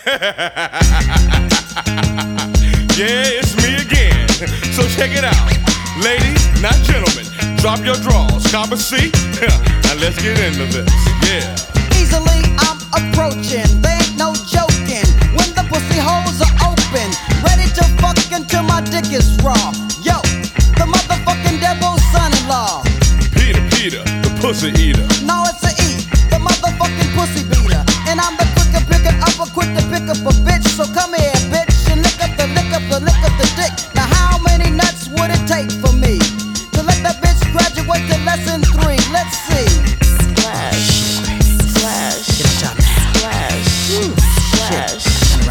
Yeah, it's me again. So check it out. Ladies, not gentlemen, drop your drawers, cop a seat, and let's get into this. Yeah. Easily I'm approaching, there ain't no joking. When the pussy holes are open, ready to fuck until my dick is raw. Yo, the motherfucking devil's son-in-law. Peter, the pussy eater. No, it's a E, the motherfucking pussy beater. And I'm the quicker picker upper, quick to pick up a bitch. So come here, bitch, and lick up the dick. Now how many nuts would it take for me to let that bitch graduate to lesson 3? Let's see. Splash, splash, splash, splash,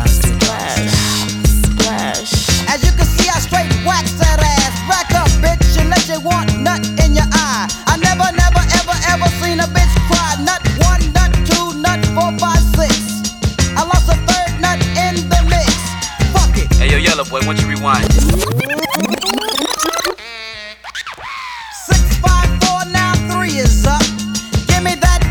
splash. As you can see, I straight wax that ass. Back up, bitch, unless you want nut in your eye. I never, ever seen a bitch cry. Nut 1, nut 2, nut 4, 5, 6. I lost a third nut in the mix. Fuck it. Hey yo, Yellow Boy, why don't you rewind? 6, 5, 4, now 3 is up. Give me that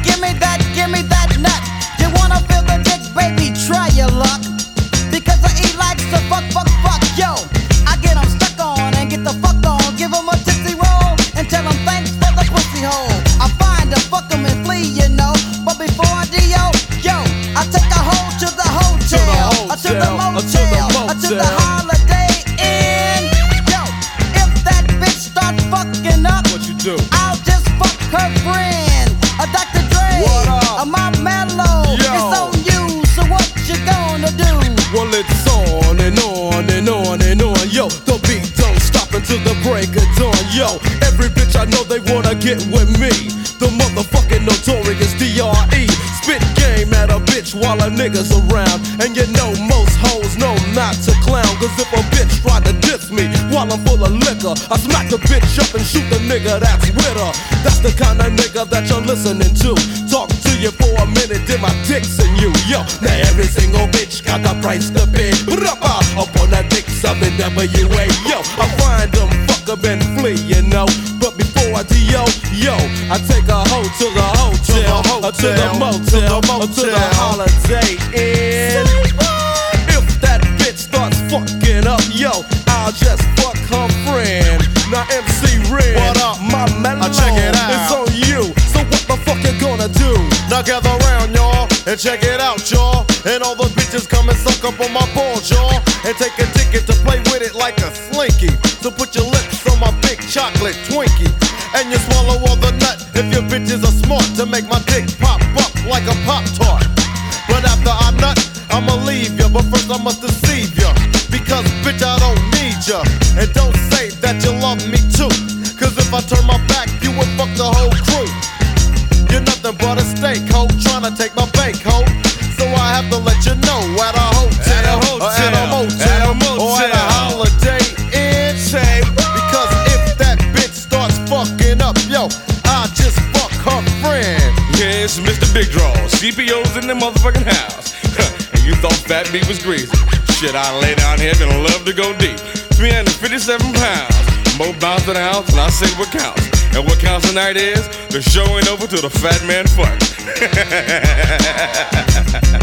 nut. You wanna feel the dick, baby? Try your luck. Because I eat likes to fuck. Yo, I get 'em stuck on and get the fuck on. Give 'em a tipsy roll and tell 'em thanks for the pussy hole. I find a fuck 'em and flee, you know. But before I do, yo, I take a hoe to the hotel, to the motel, to the Holiday Inn. Yo, if that bitch starts fucking up, What you do? I'll just fuck her friend. A Dr. Dre, What up? a Mom Mellow. Yo. It's on you, so what you gonna do? Well, it's on and on and on and on. Yo, the beat don't stop until the break of dawn. Yo, every bitch I know they wanna get with me. The motherfucking notorious D.R.E. Spit game at a bitch while a nigga's around. And you know most hoes know not to clown. Cause if a bitch try to diss me while I'm full of liquor, I smack the bitch up and shoot the nigga that's with her. That's the kind of nigga that you're listening to. Talk to you for a minute, then my dick's in you. Yo, now every single bitch got the price to pay. Up on that dick, something W.A. Yo, I find them, fuck 'em and flee, you know. But before I do, yo, I take a hoe to the hotel, to the motel, to the Holiday Inn. If that bitch starts fucking up, yo, I'll just fuck her friend. Now MC Red, What up? my mellow, Check it out. it's on you. So what the fuck you gonna do? Now gather round, y'all, and check it out, y'all. And all the bitches come and suck up on my balls, y'all. And take a ticket to play with it like a slinky. So put your lips on my big chocolate Twinkie. And you swallow all the nut if your bitches are smart to make my dick pop up like a Pop-Tart. But after I nut, I'ma leave ya. But first I must deceive ya. Because bitch, I don't need ya. And don't say that you love me too. Cause if I turn my back, you would fuck the whole crew. You're nothing but a steak hoe, tryna take my bank hoe. So I have to let you know at a hotel, or at a motel, or at a Holiday Inn. Because if that bitch starts fucking up, yo, I'll just fuck her friend. Yeah, it's Mr. Big Draw. CPO's in the motherfucking house. And you thought Fat B was greasy. Shit, I lay down here and love to go deep. 357 pounds. More bounce in the house, and I say what counts. And what counts tonight is the show ain't over till the fat man fucks.